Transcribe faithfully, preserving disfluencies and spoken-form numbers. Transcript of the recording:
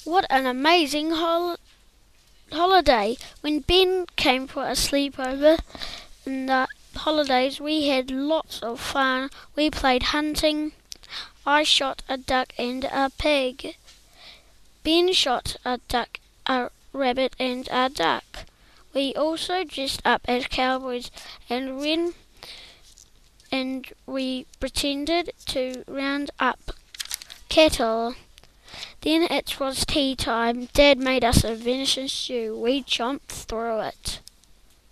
What an amazing hol- holiday! When Ben came for a sleepover in the holidays, we had lots of fun. We played hunting. I shot a duck and a pig. Ben shot a duck, a rabbit and a duck. We also dressed up as cowboys and ran and we pretended to round up cattle. Then it was tea time. Dad made us a venison stew. We chomped through it.